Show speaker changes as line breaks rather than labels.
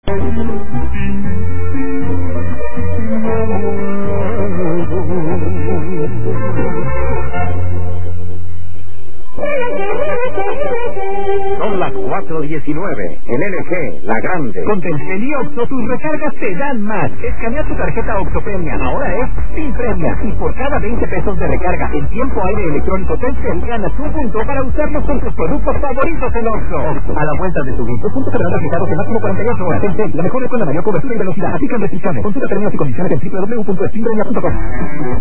Son las 4:19. En LG, la grande.
Con Telcel y Oxxo, tus recargas te dan más. Escanea tu tarjeta Oxxo Premia. Ahora es sin premia. Y por cada 20 pesos de recarga en tiempo aire electrónico Telcel, ganas un punto para usarlos con tus productos favoritos en Oxxo. A la vuelta de tu gusto, puntos serán aplicados en máximo 48 horas. Telcel, la mejor red con la mayor cobertura y velocidad. Aplican restricciones. Consulta términos y condiciones en www.estimpremia.com.